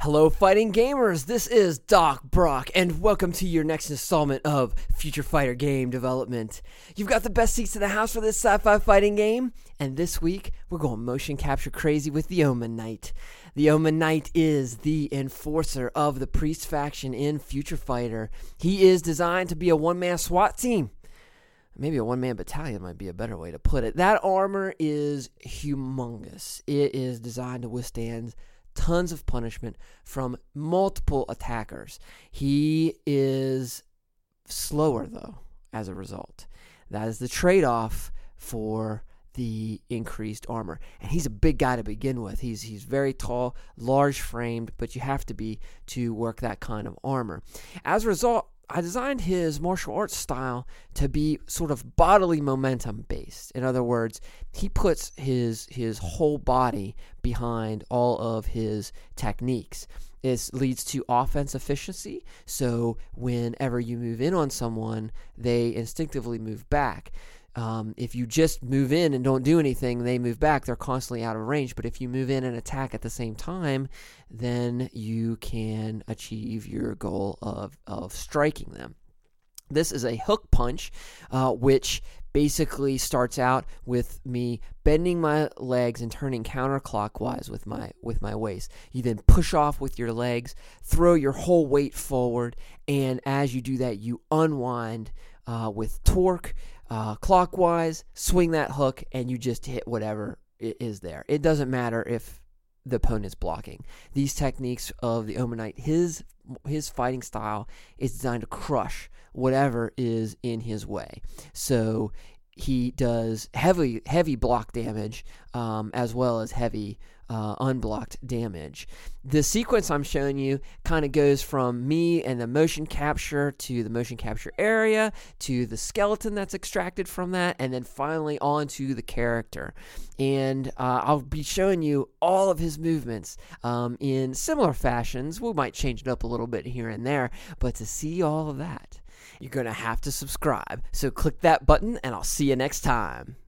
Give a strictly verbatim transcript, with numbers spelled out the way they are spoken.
Hello, fighting gamers. This is Doc Brock, and welcome to your next installment of Future Fighter Game Development. You've got the best seats in the house for this sci-fi fighting game, and this week we're going motion capture crazy with the Omen Knight. The Omen Knight is the enforcer of the Priest faction in Future Fighter. He is designed to be a one-man SWAT team. Maybe a one-man battalion might be a better way to put it. That armor is humongous. It is designed to withstand tons of punishment from multiple attackers. He is slower, though, as a result. That is the trade-off for the increased armor. And he's a big guy to begin with. He's he's very tall, large-framed, but you have to be to work that kind of armor. As a result, I designed his martial arts style to be sort of bodily momentum based. In other words, he puts his his whole body behind all of his techniques. This leads to offense efficiency, so whenever you move in on someone, they instinctively move back. Um, if you just move in and don't do anything, they move back. They're constantly out of range. But if you move in and attack at the same time, then you can achieve your goal of, of striking them. This is a hook punch, uh, which basically starts out with me bending my legs and turning counterclockwise with my with my waist. You then push off with your legs, throw your whole weight forward, and as you do that, you unwind uh, with torque. Uh, clockwise, swing that hook, and you just hit whatever is there. It doesn't matter if the opponent's blocking. These techniques of the Omen Knight, his his fighting style is designed to crush whatever is in his way. So he does heavy heavy block damage um, as well as heavy uh, unblocked damage. The sequence I'm showing you kind of goes from me and the motion capture to the motion capture area to the skeleton that's extracted from that, and then finally onto the character. And uh, I'll be showing you all of his movements um, in similar fashions. We might change it up a little bit here and there, but to see all of that, you're going to have to subscribe. So click that button, and I'll see you next time.